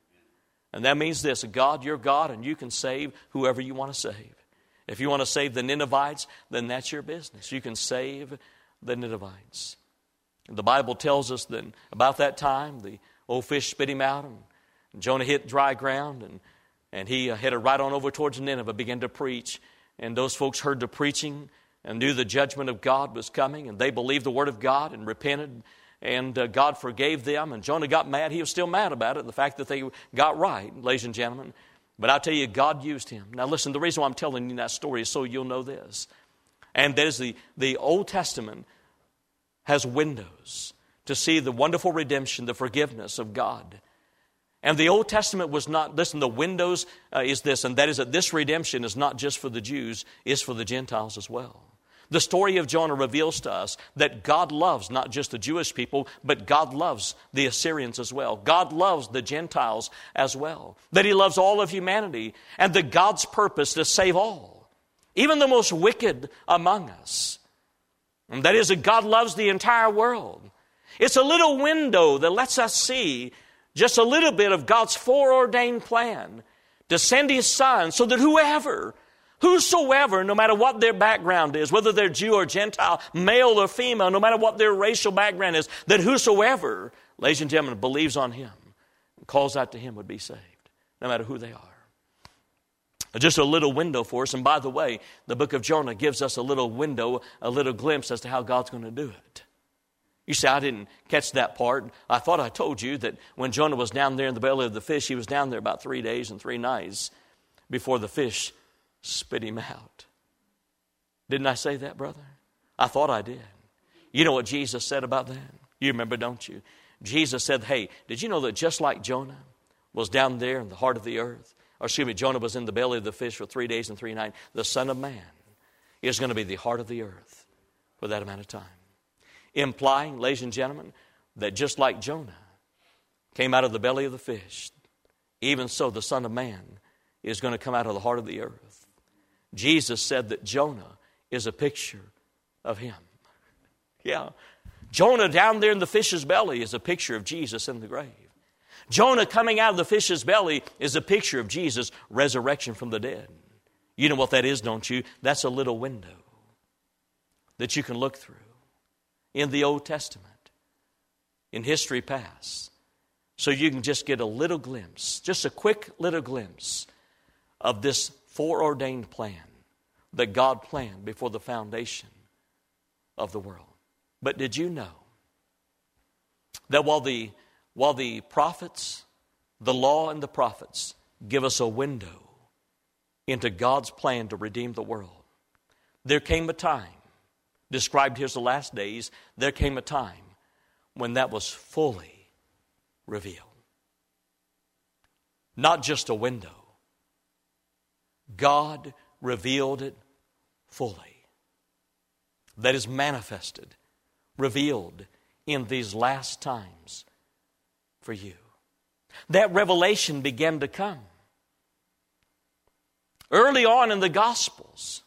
And that means this, God, you're God, and you can save whoever you want to save. If you want to save the Ninevites, then that's your business. You can save the Ninevites. And the Bible tells us that about that time, the old fish spit him out, and Jonah hit dry ground, and, and he headed right on over towards Nineveh, began to preach. And those folks heard the preaching and knew the judgment of God was coming. And they believed the word of God and repented. And uh, God forgave them. And Jonah got mad. He was still mad about it, the fact that they got right, ladies and gentlemen. But I'll tell you, God used him. Now listen, the reason why I'm telling you that story is so you'll know this. And that is the, the Old Testament has windows to see the wonderful redemption, the forgiveness of God. And the Old Testament was not, listen, the windows uh, is this, and that is that this redemption is not just for the Jews, it's for the Gentiles as well. The story of Jonah reveals to us that God loves not just the Jewish people, but God loves the Assyrians as well. God loves the Gentiles as well. That He loves all of humanity, and that God's purpose to save all, even the most wicked among us. And that is that God loves the entire world. It's a little window that lets us see just a little bit of God's foreordained plan to send His Son so that whoever, whosoever, no matter what their background is, whether they're Jew or Gentile, male or female, no matter what their racial background is, that whosoever, ladies and gentlemen, believes on Him and calls out to Him would be saved, no matter who they are. Just a little window for us. And by the way, the book of Jonah gives us a little window, a little glimpse as to how God's going to do it. You say, I didn't catch that part. I thought I told you that when Jonah was down there in the belly of the fish, he was down there about three days and three nights before the fish spit him out. Didn't I say that, brother? I thought I did. You know what Jesus said about that? You remember, don't you? Jesus said, hey, did you know that just like Jonah was down there in the heart of the earth, or excuse me, Jonah was in the belly of the fish for three days and three nights, the Son of Man is going to be the heart of the earth for that amount of time. Implying, ladies and gentlemen, that just like Jonah came out of the belly of the fish, even so the Son of Man is going to come out of the heart of the earth. Jesus said that Jonah is a picture of Him. Yeah. Jonah down there in the fish's belly is a picture of Jesus in the grave. Jonah coming out of the fish's belly is a picture of Jesus' resurrection from the dead. You know what that is, don't you? That's a little window that you can look through. In the Old Testament, in history past, so you can just get a little glimpse, just a quick little glimpse of this foreordained plan that God planned before the foundation of the world. But did you know that while the, while the prophets, the law and the prophets give us a window into God's plan to redeem the world, there came a time, described here as the last days, there came a time when that was fully revealed. Not just a window. God revealed it fully. That is manifested, revealed in these last times for you. That revelation began to come early on in the Gospels.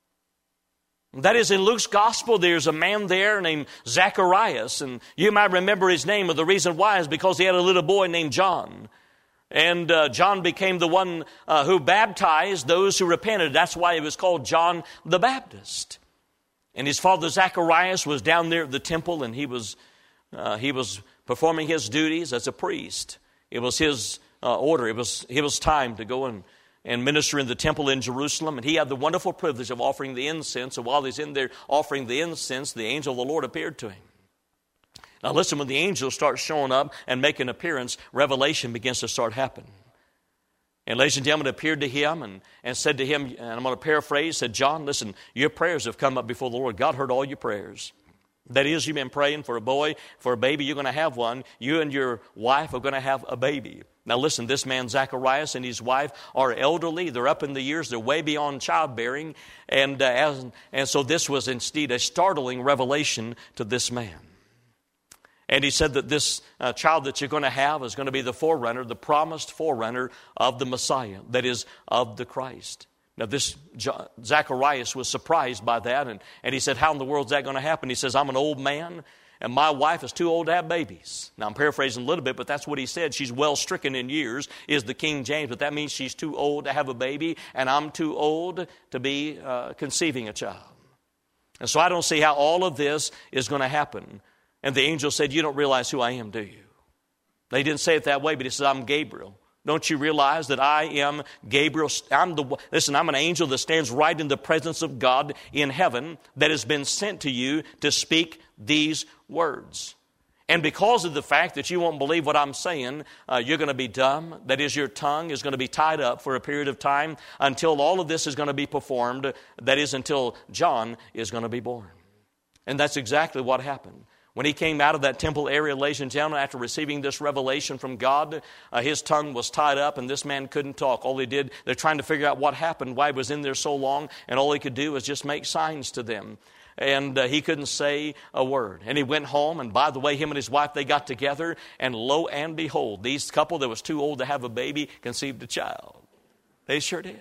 That is, in Luke's Gospel, there's a man there named Zacharias, and you might remember his name, but the reason why is because he had a little boy named John. And uh, John became the one uh, who baptized those who repented. That's why he was called John the Baptist. And his father Zacharias was down there at the temple, and he was uh, he was performing his duties as a priest. It was his uh, order. It was it was time to go and, and minister in the temple in Jerusalem. And he had the wonderful privilege of offering the incense. And while he's in there offering the incense, the angel of the Lord appeared to him. Now listen, when the angels start showing up and make an appearance, revelation begins to start happening. And ladies and gentlemen, it appeared to him and, and said to him, and I'm going to paraphrase, said, John, listen, your prayers have come up before the Lord. God heard all your prayers. That is, you've been praying for a boy, for a baby, you're going to have one. You and your wife are going to have a baby. Now listen, this man Zacharias and his wife are elderly. They're up in the years. They're way beyond childbearing. And, uh, as, and so this was indeed a startling revelation to this man. And he said that this uh, child that you're going to have is going to be the forerunner, the promised forerunner of the Messiah, that is, of the Christ. Now this Zacharias was surprised by that, and, and he said, how in the world is that going to happen? He says, I'm an old man, and my wife is too old to have babies. Now I'm paraphrasing a little bit, but that's what he said. She's well stricken in years, is the King James, but that means she's too old to have a baby, and I'm too old to be uh, conceiving a child. And so I don't see how all of this is going to happen. And the angel said, you don't realize who I am, do you? They didn't say it that way, but he said, I'm Gabriel. Don't you realize that I am Gabriel? I'm the, listen, I'm an angel that stands right in the presence of God in heaven that has been sent to you to speak these words. And because of the fact that you won't believe what I'm saying, uh, you're going to be dumb. That is, your tongue is going to be tied up for a period of time until all of this is going to be performed. That is, until John is going to be born. And that's exactly what happened. When he came out of that temple area, ladies and gentlemen, after receiving this revelation from God, uh, his tongue was tied up and this man couldn't talk. All he did, they're trying to figure out what happened, why he was in there so long, and all he could do was just make signs to them. And uh, he couldn't say a word. And he went home, and by the way, him and his wife, they got together, and lo and behold, these couple that was too old to have a baby conceived a child. They sure did.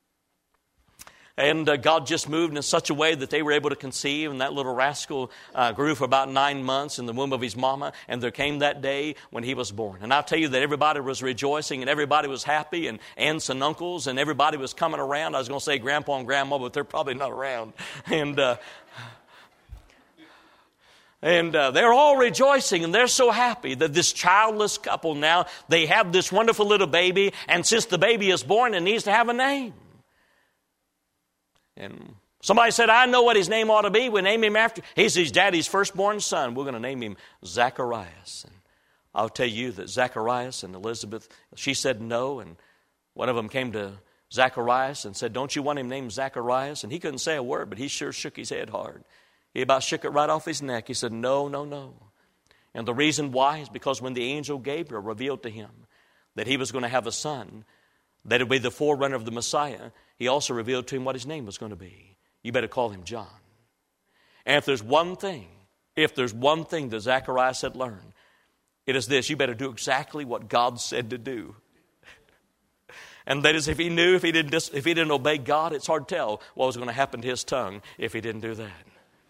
And uh, God just moved in such a way that they were able to conceive. And that little rascal uh, grew for about nine months in the womb of his mama. And there came that day when he was born. And I'll tell you that everybody was rejoicing and everybody was happy. And aunts and uncles and everybody was coming around. I was going to say grandpa and grandma, but they're probably not around. And uh, and uh, they're all rejoicing and they're so happy that this childless couple now, they have this wonderful little baby. And since the baby is born, it needs to have a name. And somebody said, I know what his name ought to be. We name him after. He's his daddy's firstborn son. We're going to name him Zacharias. And I'll tell you that Zacharias and Elizabeth, she said no. And one of them came to Zacharias and said, don't you want him named Zacharias? And he couldn't say a word, but he sure shook his head hard. He about shook it right off his neck. He said, no, no, no. And the reason why is because when the angel Gabriel revealed to him that he was going to have a son, that it would be the forerunner of the Messiah, he also revealed to him what his name was going to be. You better call him John. And if there's one thing, if there's one thing that Zacharias had learned, it is this: you better do exactly what God said to do. And that is, if he knew, if he didn't, if he didn't obey God, it's hard to tell what was going to happen to his tongue if he didn't do that.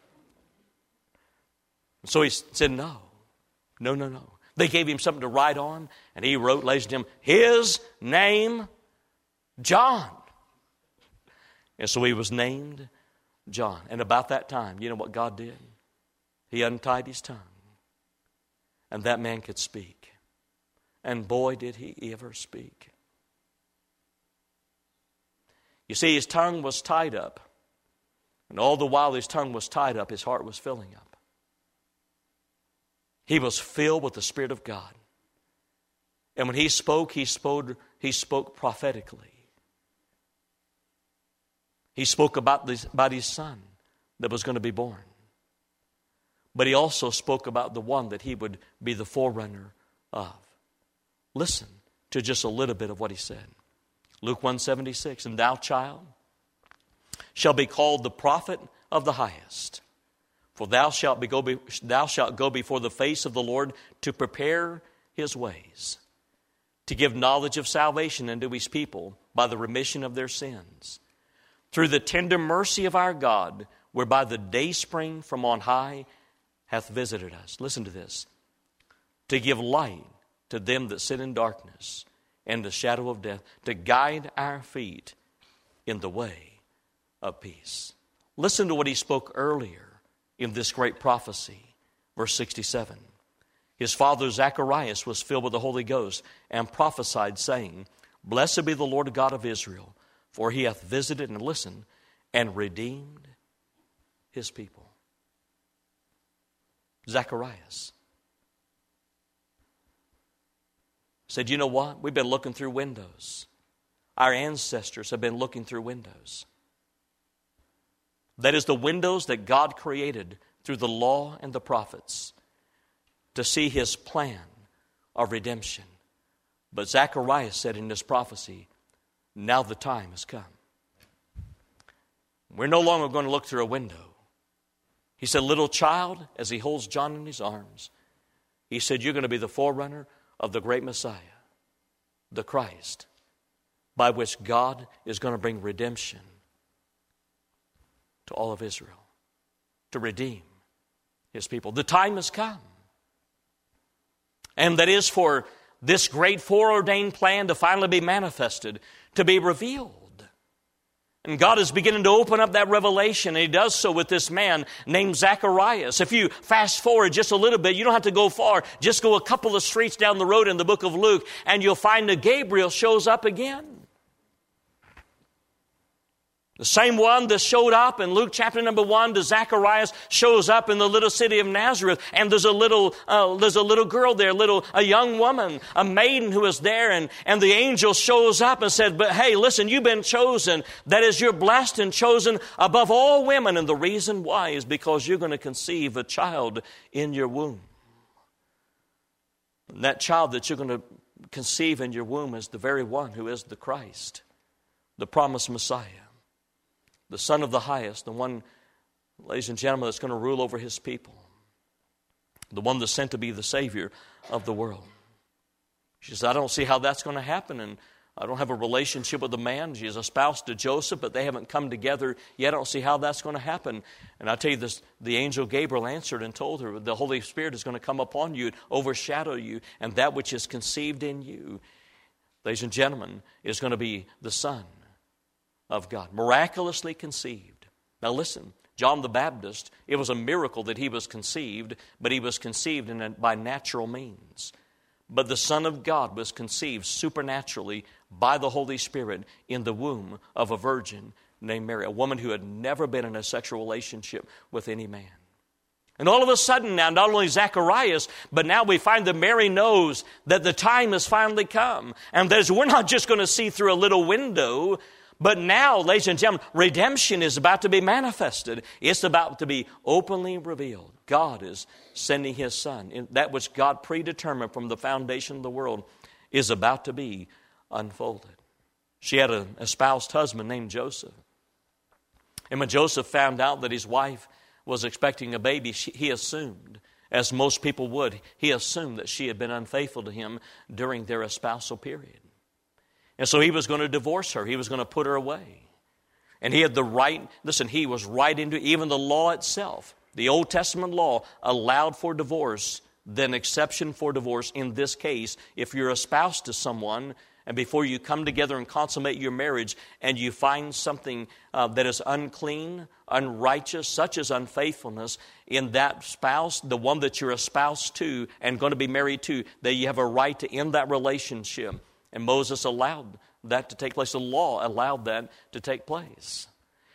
So he said, no, no, no, no. They gave him something to write on, and he wrote, ladies and gentlemen, his name, John. And so he was named John. And about that time, you know what God did? He untied his tongue. And that man could speak. And boy, did he ever speak. You see, his tongue was tied up And all the while his tongue was tied up, his heart was filling up. He was filled with the Spirit of God. And when he spoke, he spoke, he spoke prophetically. He spoke about, this, about his son that was going to be born. But he also spoke about the one that he would be the forerunner of. Listen to just a little bit of what he said. Luke one seventy-six, and thou, child, shall be called the prophet of the highest. For thou shalt, be go be, thou shalt go before the face of the Lord to prepare his ways, to give knowledge of salvation unto his people by the remission of their sins, through the tender mercy of our God, whereby the dayspring from on high hath visited us. Listen to this. To give light to them that sit in darkness and the shadow of death, to guide our feet in the way of peace. Listen to what he spoke earlier in this great prophecy. Verse sixty-seven. His father Zacharias was filled with the Holy Ghost and prophesied, saying, Blessed be the Lord God of Israel, for he hath visited, and listen, and redeemed his people. Zacharias said, you know what? We've been looking through windows. Our ancestors have been looking through windows. That is the windows that God created through the law and the prophets to see his plan of redemption. But Zacharias said in this prophecy, now the time has come. We're no longer going to look through a window. He said, little child, as he holds John in his arms, he said, you're going to be the forerunner of the great Messiah, the Christ, by which God is going to bring redemption to all of Israel, to redeem his people. The time has come. And that is for this great foreordained plan to finally be manifested, to be revealed. And God is beginning to open up that revelation, and he does so with this man named Zacharias. If you fast forward just a little bit, you don't have to go far. Just go a couple of streets down the road in the book of Luke, and you'll find that Gabriel shows up again. The same one that showed up in Luke chapter number one to Zacharias shows up in the little city of Nazareth. And there's a little, uh, there's a little girl there, little, a young woman, a maiden who is there. And, and the angel shows up and said, but hey, listen, you've been chosen. That is, you're blessed and chosen above all women. And the reason why is because you're going to conceive a child in your womb. And that child that you're going to conceive in your womb is the very one who is the Christ, the promised Messiah. The Son of the Highest, the one, ladies and gentlemen, that's going to rule over his people. The one that's sent to be the Savior of the world. She says, I don't see how that's going to happen, and I don't have a relationship with the man. She is a spouse to Joseph, but they haven't come together yet. I don't see how that's going to happen. And I tell you this, the angel Gabriel answered and told her, the Holy Spirit is going to come upon you, overshadow you, and that which is conceived in you, ladies and gentlemen, is going to be the Son of God, miraculously conceived. Now listen, John the Baptist, it was a miracle that he was conceived, but he was conceived in a, by natural means. But the Son of God was conceived supernaturally by the Holy Spirit in the womb of a virgin named Mary, a woman who had never been in a sexual relationship with any man. And all of a sudden now, not only Zacharias, but now we find that Mary knows that the time has finally come. And that is, we're not just going to see through a little window, but now, ladies and gentlemen, redemption is about to be manifested. It's about to be openly revealed. God is sending his Son. That which God predetermined from the foundation of the world is about to be unfolded. She had an espoused husband named Joseph. And when Joseph found out that his wife was expecting a baby, he assumed, as most people would, he assumed that she had been unfaithful to him during their espousal period. And so he was going to divorce her. He was going to put her away. And he had the right, listen, he was right into even the law itself. The Old Testament law allowed for divorce, then exception for divorce in this case. If you're a spouse to someone, and before you come together and consummate your marriage, and you find something uh, that is unclean, unrighteous, such as unfaithfulness in that spouse, the one that you're a spouse to and going to be married to, that you have a right to end that relationship. And Moses allowed that to take place. The law allowed that to take place.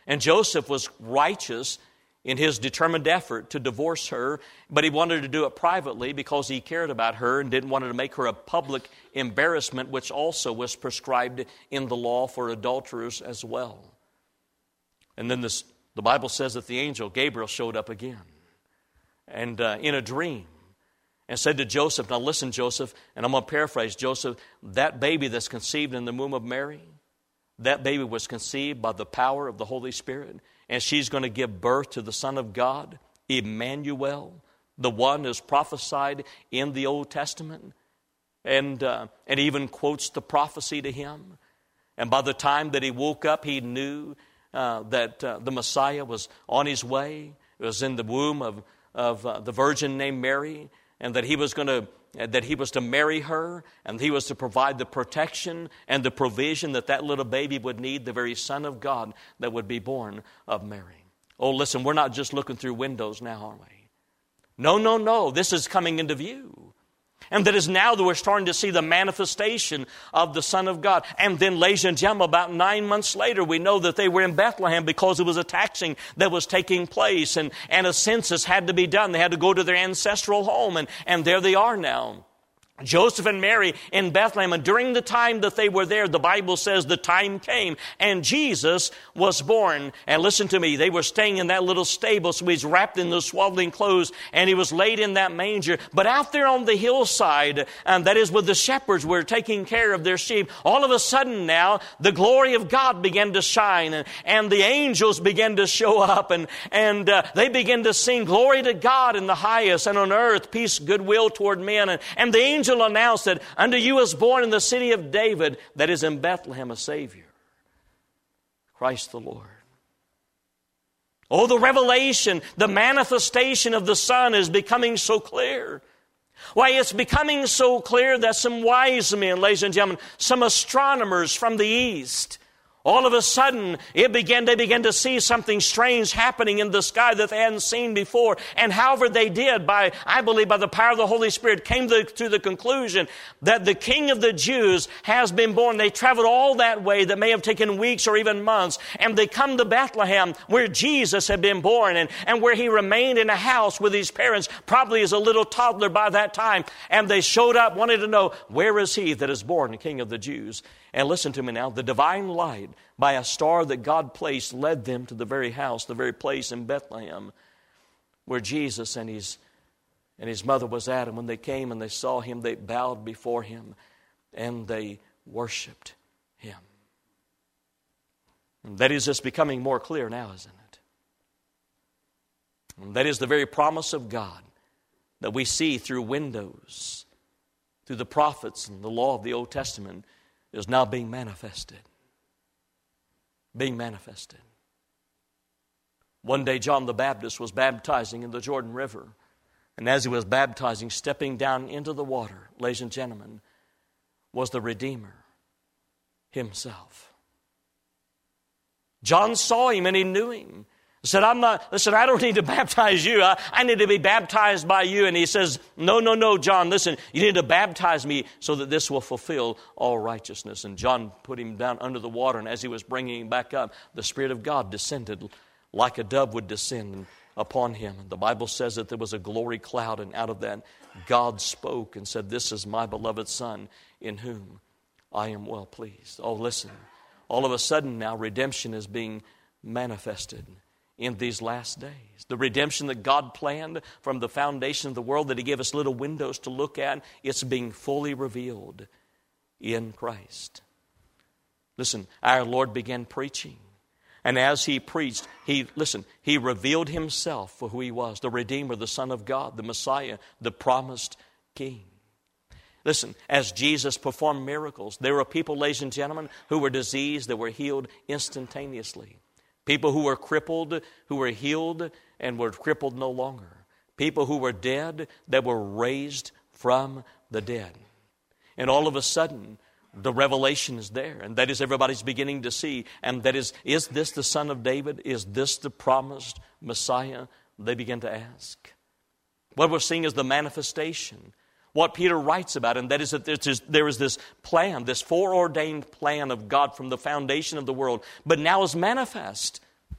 And Joseph was righteous in his determined effort to divorce her, but he wanted to do it privately because he cared about her and didn't want to make her a public embarrassment, which also was prescribed in the law for adulterers as well. And then this, the Bible says that the angel Gabriel showed up again, and uh, in a dream, and said to Joseph, now listen, Joseph, and I'm going to paraphrase Joseph, that baby that's conceived in the womb of Mary, that baby was conceived by the power of the Holy Spirit, and she's going to give birth to the Son of God, Emmanuel, the one who's prophesied in the Old Testament, and uh, and even quotes the prophecy to him. And by the time that he woke up, he knew uh, that uh, the Messiah was on his way. It was in the womb of of uh, the virgin named Mary, and that he was going to that he was to marry her, and he was to provide the protection and the provision that that little baby would need, the very Son of God that would be born of Mary. Oh, listen, we're not just looking through windows now, are we? No, no, no. This is coming into view. And that is now that we're starting to see the manifestation of the Son of God. And then, ladies and gentlemen, about nine months later, we know that they were in Bethlehem because it was a taxing that was taking place. And, and a census had to be done. They had to go to their ancestral home. And, and there they are now. Joseph and Mary in Bethlehem, and during the time that they were there, the Bible says the time came and Jesus was born. And listen to me, they were staying in that little stable, so he's wrapped in those swaddling clothes, and he was laid in that manger. But out there on the hillside, and that is where the shepherds were taking care of their sheep, all of a sudden now, the glory of God began to shine, and, and the angels began to show up, and, and uh, they began to sing, glory to God in the highest, and on earth peace, goodwill toward men. And, and the angels angel announced that unto you is born in the city of David, that is in Bethlehem, a Savior, Christ the Lord. Oh, the revelation, the manifestation of the Son is becoming so clear. Why, it's becoming so clear that some wise men, ladies and gentlemen, some astronomers from the East, all of a sudden, it began, they began to see something strange happening in the sky that they hadn't seen before. And however they did, by I believe by the power of the Holy Spirit, came to, to the conclusion that the King of the Jews has been born. They traveled all that way that may have taken weeks or even months. And they come to Bethlehem where Jesus had been born, and, and where he remained in a house with his parents, probably as a little toddler by that time. And they showed up, wanted to know, where is he that is born, the King of the Jews? And listen to me now, the divine light by a star that God placed led them to the very house, the very place in Bethlehem where Jesus and his, and his mother was at. And when they came and they saw him, they bowed before him and they worshiped him. And that is just becoming more clear now, isn't it? And that is the very promise of God that we see through windows, through the prophets and the law of the Old Testament, is now being manifested. Being manifested. One day John the Baptist was baptizing in the Jordan River. And as he was baptizing, stepping down into the water, ladies and gentlemen, was the Redeemer himself. John saw him and he knew him. He said, I'm not, listen, I don't need to baptize you. I, I need to be baptized by you. And he says, no, no, no, John, listen, you need to baptize me so that this will fulfill all righteousness. And John put him down under the water, and as he was bringing him back up, the Spirit of God descended like a dove would descend upon him. And the Bible says that there was a glory cloud, and out of that God spoke and said, this is my beloved Son in whom I am well pleased. Oh, listen, all of a sudden now redemption is being manifested in these last days. The redemption that God planned from the foundation of the world, that he gave us little windows to look at, it's being fully revealed in Christ. Listen, our Lord began preaching. And as he preached, he, listen, he revealed himself for who he was, the Redeemer, the Son of God, the Messiah, the promised King. Listen, as Jesus performed miracles, there were people, ladies and gentlemen, who were diseased that were healed instantaneously. People who were crippled, who were healed and were crippled no longer. People who were dead that were raised from the dead. And all of a sudden, the revelation is there. And that is everybody's beginning to see. And that is, is this the Son of David? Is this the promised Messiah? They begin to ask. What we're seeing is the manifestation. What Peter writes about, and that is that there is this plan, this foreordained plan of God from the foundation of the world, but now is manifest.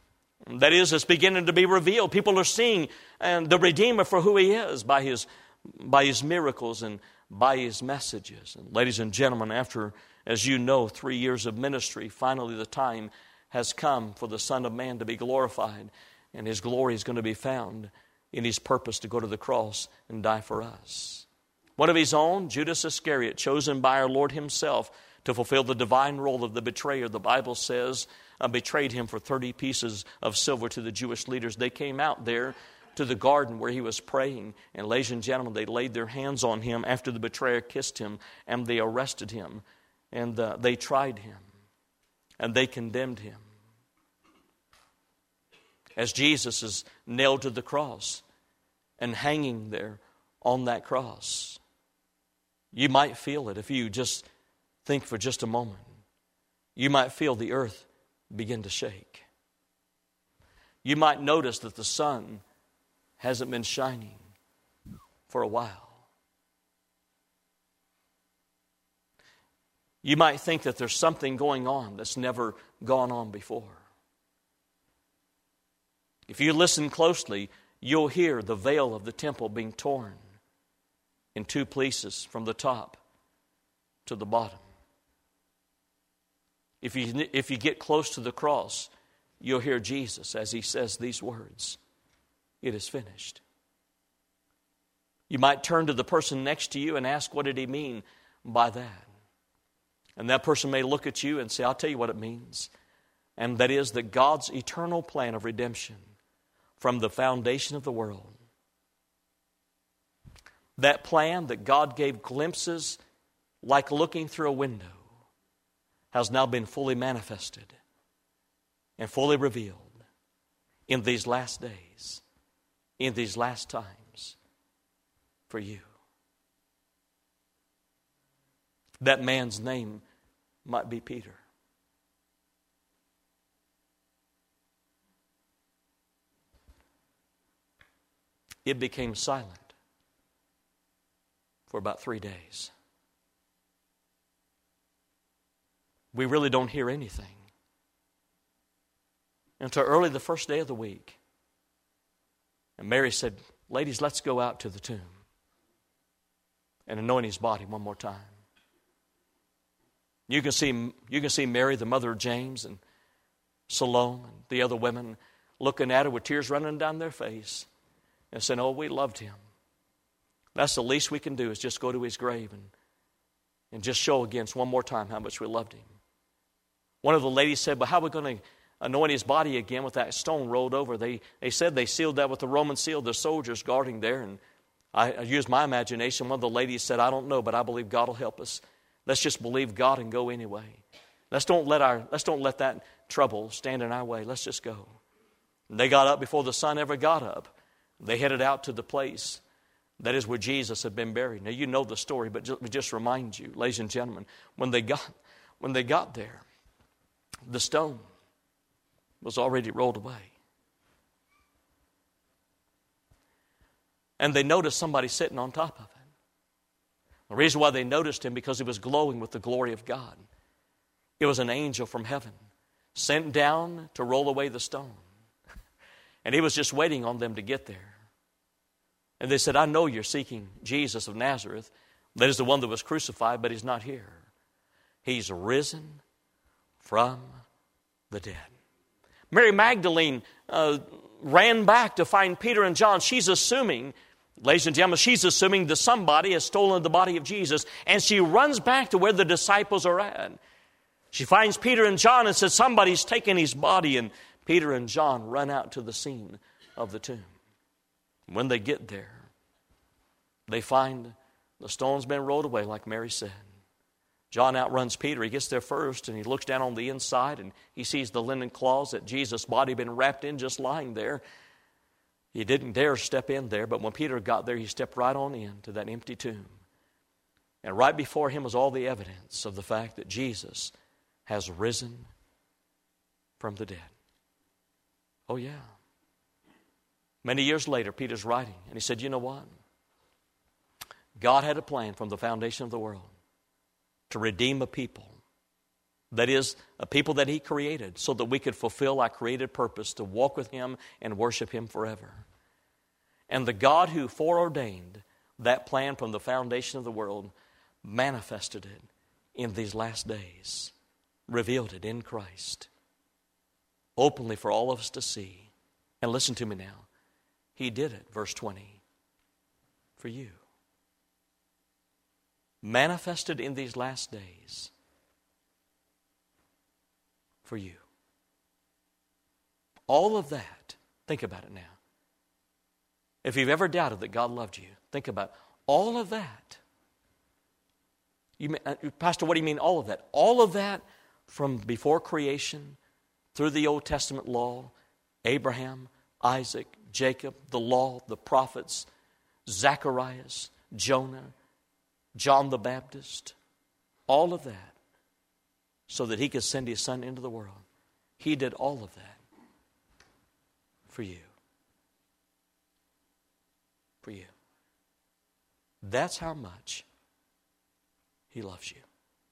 That is, it's beginning to be revealed. People are seeing and the Redeemer for who He is by His, by His miracles and by His messages. And ladies and gentlemen, after, as you know, three years of ministry, finally the time has come for the Son of Man to be glorified, and His glory is going to be found in His purpose to go to the cross and die for us. One of His own, Judas Iscariot, chosen by our Lord Himself to fulfill the divine role of the betrayer, the Bible says, uh, betrayed Him for thirty pieces of silver to the Jewish leaders. They came out there to the garden where He was praying, and ladies and gentlemen, they laid their hands on Him after the betrayer kissed Him, and they arrested Him, and uh, they tried Him, and they condemned Him. As Jesus is nailed to the cross and hanging there on that cross, you might feel it if you just think for just a moment. You might feel the earth begin to shake. You might notice that the sun hasn't been shining for a while. You might think that there's something going on that's never gone on before. If you listen closely, you'll hear the veil of the temple being torn in two pieces from the top to the bottom. If you, if you get close to the cross, you'll hear Jesus as He says these words, "It is finished." You might turn to the person next to you and ask, what did He mean by that? And that person may look at you and say, I'll tell you what it means. And that is that God's eternal plan of redemption from the foundation of the world, that plan that God gave glimpses like looking through a window, has now been fully manifested and fully revealed in these last days, in these last times for you. That man's name might be Peter. It became silent for about three days. We really don't hear anything until early the first day of the week. And Mary said, ladies, let's go out to the tomb and anoint His body one more time. You can see, you can see Mary, the mother of James, and Salome, and the other women looking at her with tears running down their face and saying, oh, we loved Him. That's the least we can do, is just go to His grave and, and just show again one more time how much we loved Him. One of the ladies said, but how are we going to anoint His body again with that stone rolled over? They, they said they sealed that with the Roman seal, the soldiers guarding there. And I, I used my imagination. One of the ladies said, I don't know, but I believe God will help us. Let's just believe God and go anyway. Let's don't let our let's don't let that trouble stand in our way. Let's just go. And they got up before the sun ever got up. They headed out to the place that is where Jesus had been buried. Now you know the story, but just, just remind you, ladies and gentlemen, when they got when they got there, the stone was already rolled away. And they noticed somebody sitting on top of it. The reason why they noticed Him, because He was glowing with the glory of God. It was an angel from heaven sent down to roll away the stone. And He was just waiting on them to get there. And they said, I know you're seeking Jesus of Nazareth. That is the one that was crucified, but He's not here. He's risen from the dead. Mary Magdalene uh, ran back to find Peter and John. She's assuming, ladies and gentlemen, she's assuming that somebody has stolen the body of Jesus, and she runs back to where the disciples are at. She finds Peter and John and says, somebody's taken His body, and Peter and John run out to the scene of the tomb. When they get there, they find the stone's been rolled away, like Mary said. John outruns Peter. He gets there first, and he looks down on the inside, and he sees the linen cloths that Jesus' body had been wrapped in, just lying there. He didn't dare step in there, but when Peter got there, he stepped right on in to that empty tomb. And right before him was all the evidence of the fact that Jesus has risen from the dead. Oh, yeah. Many years later, Peter's writing, and he said, you know what? God had a plan from the foundation of the world to redeem a people That is, a people that He created so that we could fulfill our created purpose to walk with Him and worship Him forever. And the God who foreordained that plan from the foundation of the world manifested it in these last days, revealed it in Christ, openly for all of us to see. And listen to me now. He did it, verse twenty, for you. Manifested in these last days for you. All of that, think about it now. If you've ever doubted that God loved you, think about it. All of that. You mean, uh, Pastor, what do you mean all of that? All of that from before creation, through the Old Testament law, Abraham, Isaac, Jacob, the law, the prophets, Zacharias, Jonah, John the Baptist, all of that, so that He could send His Son into the world. He did all of that for you. For you. That's how much He loves you.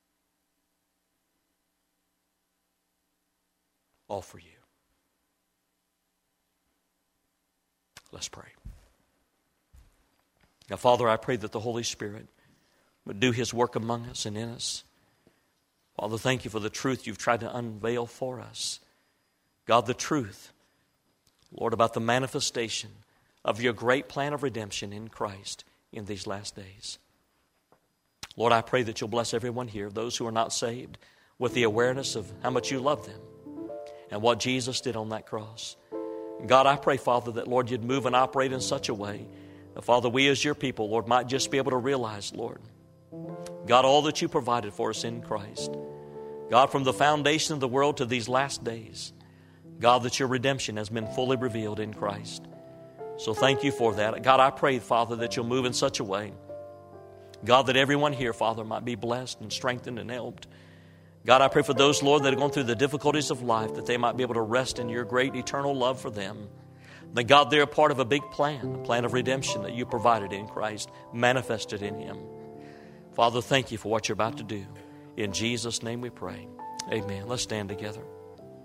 All for you. Let's pray. Now, Father, I pray that the Holy Spirit would do His work among us and in us. Father, thank You for the truth You've tried to unveil for us. God, the truth, Lord, about the manifestation of Your great plan of redemption in Christ in these last days. Lord, I pray that You'll bless everyone here, those who are not saved, with the awareness of how much You love them and what Jesus did on that cross. God, I pray, Father, that, Lord, You'd move and operate in such a way that, Father, we as Your people, Lord, might just be able to realize, Lord, God, all that You provided for us in Christ. God, from the foundation of the world to these last days, God, that Your redemption has been fully revealed in Christ. So thank You for that. God, I pray, Father, that You'll move in such a way, God, that everyone here, Father, might be blessed and strengthened and helped. God, I pray for those, Lord, that are going through the difficulties of life, that they might be able to rest in Your great eternal love for them. That, God, they're a part of a big plan, a plan of redemption that You provided in Christ, manifested in Him. Father, thank You for what You're about to do. In Jesus' name we pray. Amen. Let's stand together.